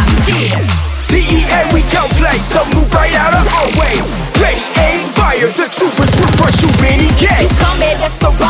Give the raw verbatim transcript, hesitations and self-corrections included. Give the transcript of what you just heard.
D E A, we don't play, so move right out of our way. Ready, aim, fire, the troopers will crush you any day. You come here, that's the